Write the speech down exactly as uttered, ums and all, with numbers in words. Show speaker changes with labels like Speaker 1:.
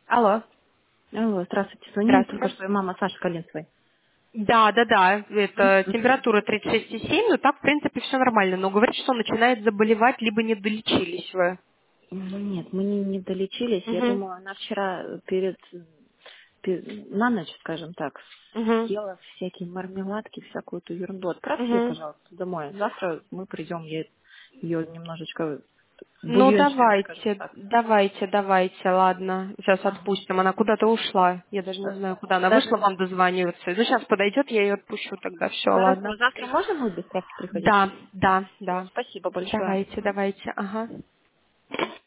Speaker 1: Алло,
Speaker 2: Алло, здравствуйте. Звонили только
Speaker 1: здравствуйте.
Speaker 2: что мама Саши Калинцевой.
Speaker 1: Да, да, да,
Speaker 2: Мгм,
Speaker 1: это
Speaker 2: мгм.
Speaker 1: температура тридцать шесть и семь, но так, в принципе, все нормально. Но говорит, что начинает заболевать, либо не долечились вы.
Speaker 2: Ну нет, мы не, не долечились. Я
Speaker 1: Угу,
Speaker 2: думаю, она вчера перед, пе- на ночь, скажем так,
Speaker 1: угу,
Speaker 2: съела всякие мармеладки, всякую эту ерунду. Отправьте ее,
Speaker 1: угу.
Speaker 2: пожалуйста, домой. Завтра мы придем, я ее немножечко
Speaker 1: Ну,
Speaker 2: бульончиком, скажем
Speaker 1: давайте,
Speaker 2: так.
Speaker 1: давайте, давайте, ладно. Сейчас
Speaker 2: Ага.
Speaker 1: отпустим. Она куда-то ушла. Я даже не
Speaker 2: Э,
Speaker 1: знаю, куда. Она вышла
Speaker 2: Да-да-да.
Speaker 1: вам дозваниваться. Ну, сейчас подойдет, я ее отпущу тогда. Все,
Speaker 2: Хорошо.
Speaker 1: ладно.
Speaker 2: Завтра можно будет без страха приходить?
Speaker 1: Да, да,
Speaker 2: Все,
Speaker 1: да.
Speaker 2: спасибо большое.
Speaker 1: Давайте, давайте, ага.